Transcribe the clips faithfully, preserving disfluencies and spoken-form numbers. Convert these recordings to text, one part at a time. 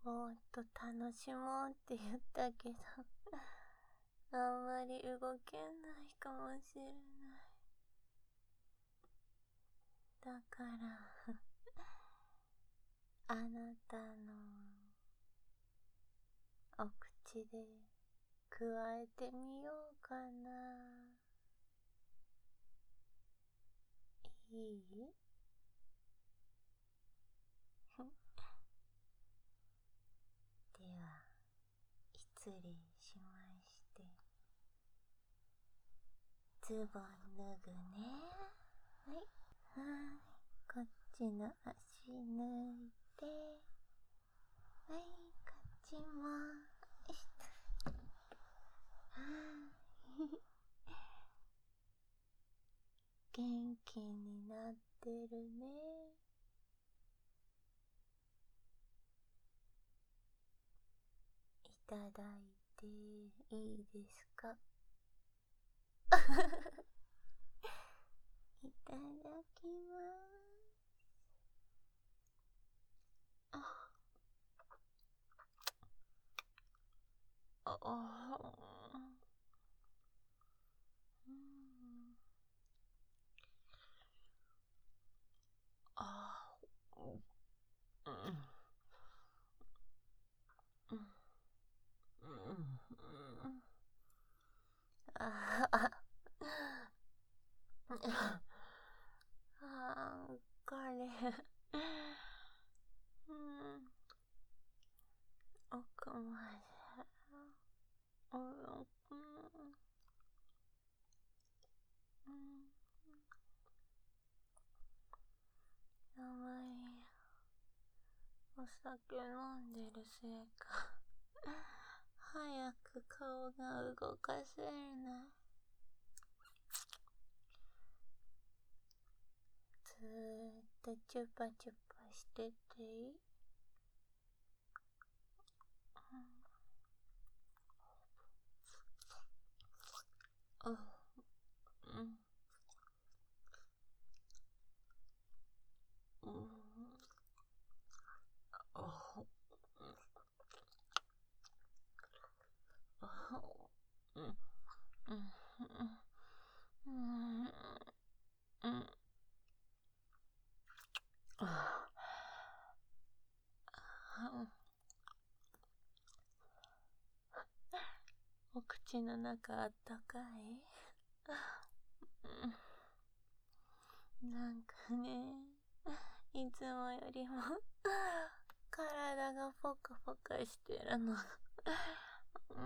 ぼーっと楽しもうって言ったけどあんまり動けないかもしれない。だからあなたのお口で加えてみようかな。いい？では失礼しまして。ズボン脱ぐね。はい。はい。こっちの足抜いて。はい。こっちも。はい。元気になってるね。いただいていいですか？いただきます。あああ、うん、ああ、うん、うん、うん、ああ、あー、これ、うん、奥まで、うん、うん、うん、やばい。お酒飲んでるせいか早く顔が動かせない。ずーっとチュパチュパしてていい？うん、うん、うん、あ、あ、うん、うん、うん、うん、うん、あ、お口の中あったかい？なんかね、いつもよりも体がポカポカしてるの。うん、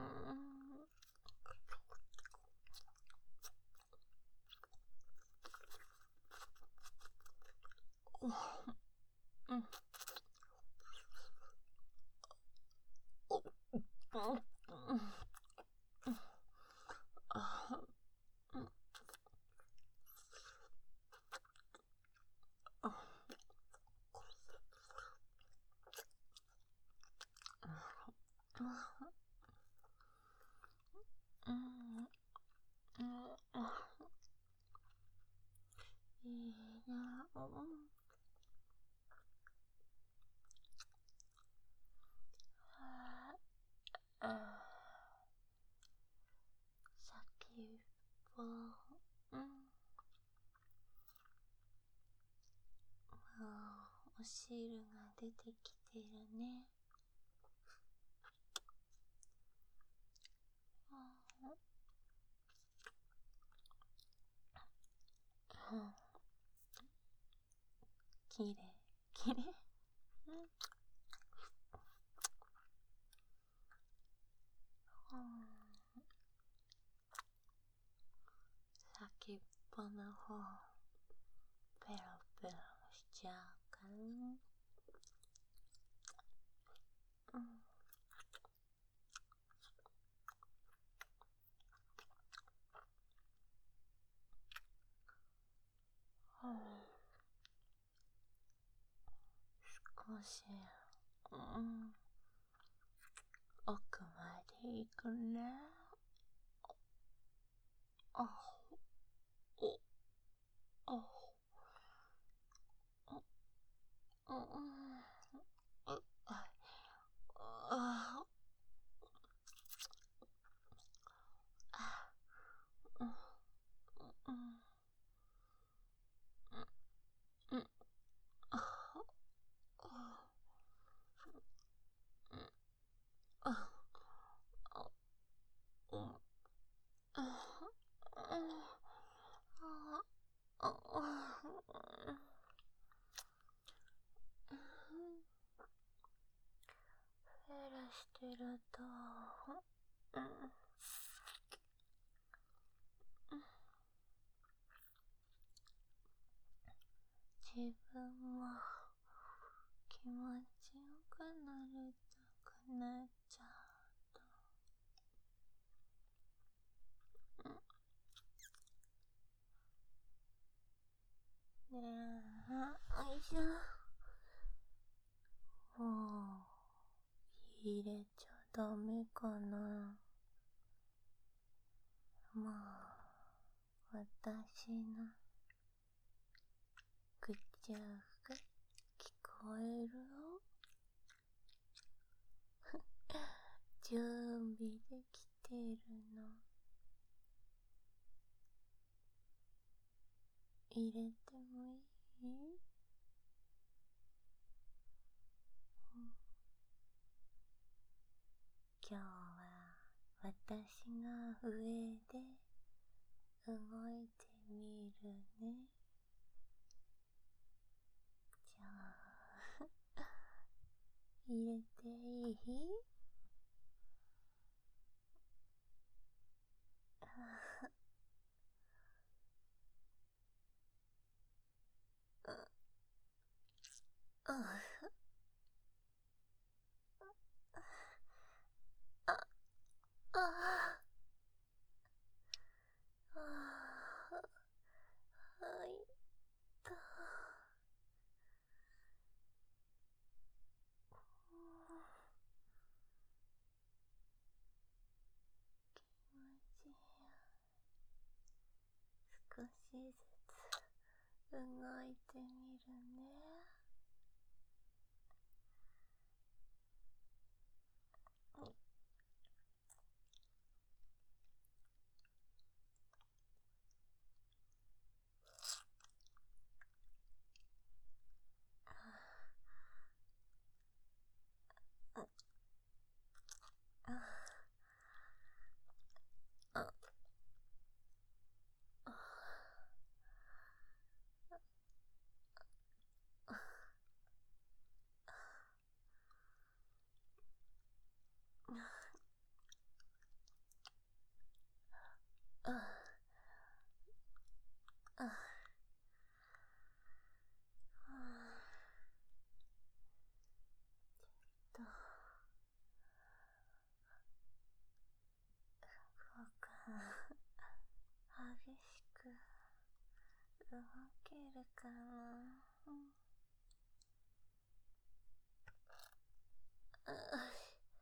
うん、うん、あ、うん、あ、うん、うん、あ、いいな、うん、あ、先っぽ、うん、もうお汁が出てきてるね。うん、きれい、きれい。うん、うん、先っぽの方ペロペロしちゃうかな。うん、うん、少し、うん、奥まで行くね。あ、お、あ、お、うん、あ、 してると、うん、自分も気持ちよくなりたくなっちゃうと、うん、ねえ、よいしょ。もう入れちゃダメかな。もう私の口が聞こえるよ。準備できてるの。入れてもいい？うん、今日は私が上で動いてみるね。じゃあ入れていい？ああああ、はいと、気持ちいい。少しずつ動いてみるね。ああ、と、こうか、激しく動けるかな。うん、あ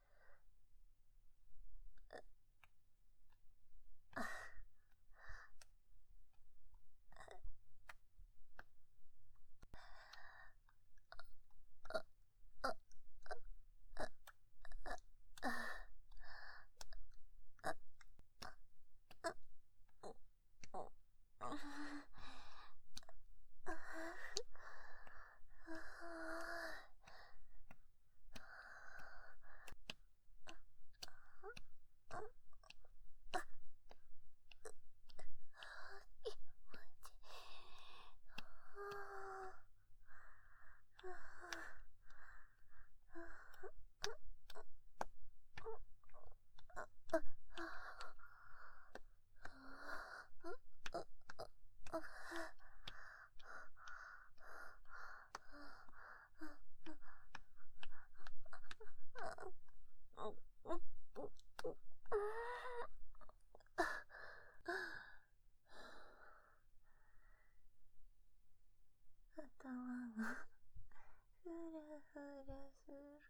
頭がふらふらする。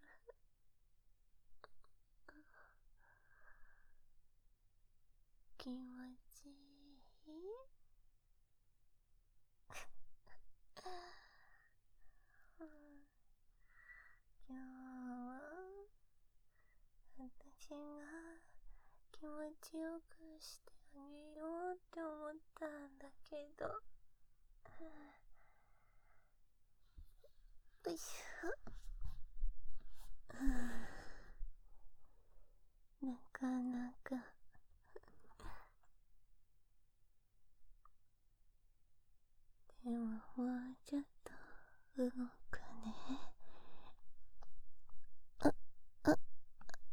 気持ちいい？今日は私が気持ちよくしてあげようって思ったんだけど、よいしょ。なかなかでももうちょっと動くね。あ、あ、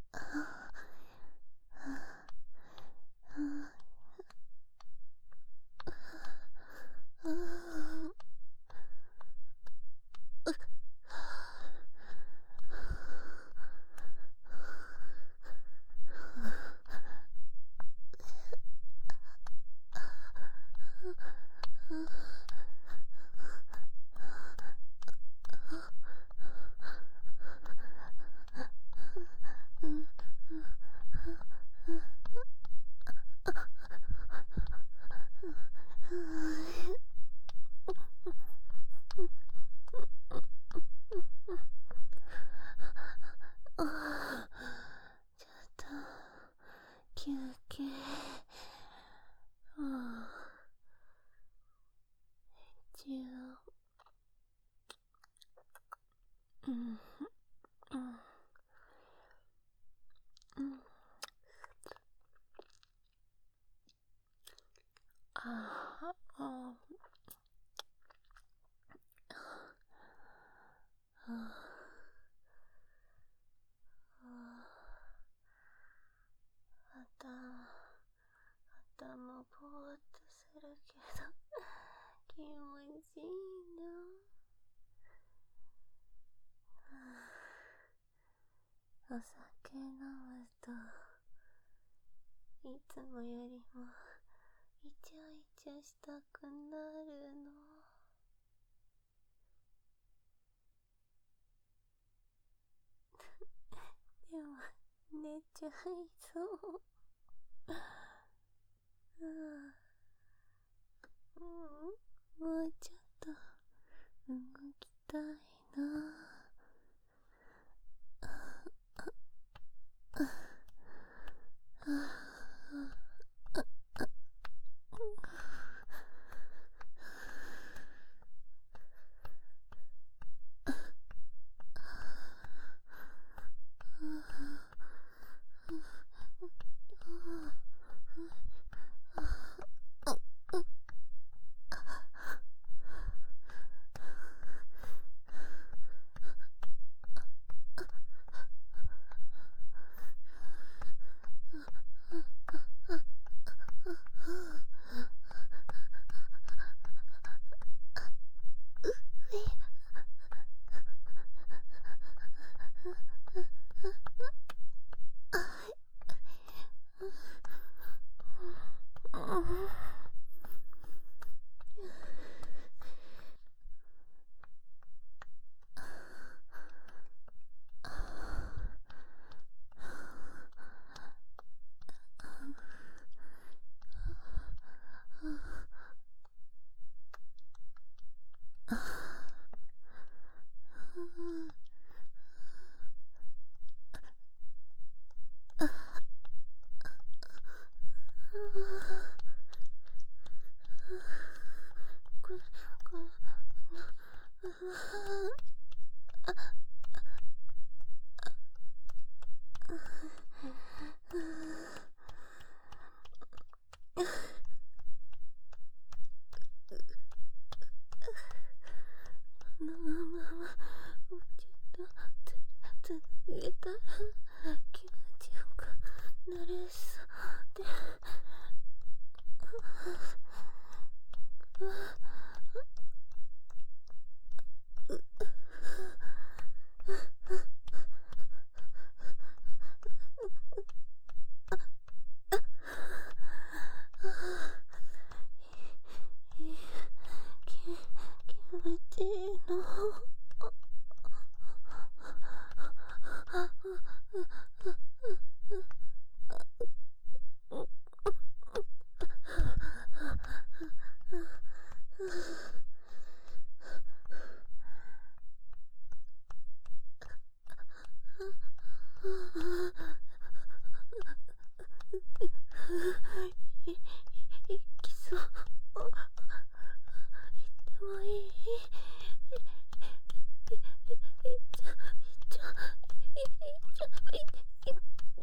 うんうんうんあああ頭頭ぼーっとするけど気持ちいいな。お酒飲むといつもよりもイチャイチャしたくなるの。でも寝ちゃいそう。うん、もうちょっと動きたいな。このままもうちょっと続けたら気持ちよくなれそうで。気持ちいいの。い、いきそう。行ってもいい？い、い、い、い、いっちゃ、いっちゃ、い、いっちゃ、い、い、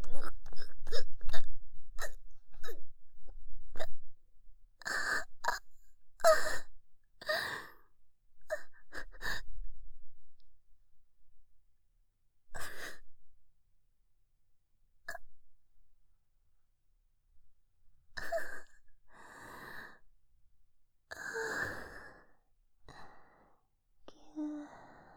ぎゅー。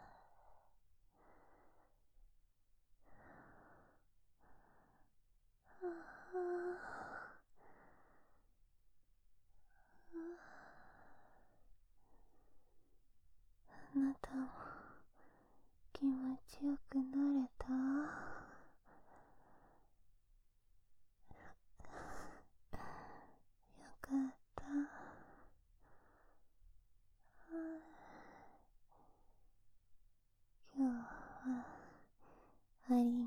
あなたも気持ちよくなれた？よかった。今日はあり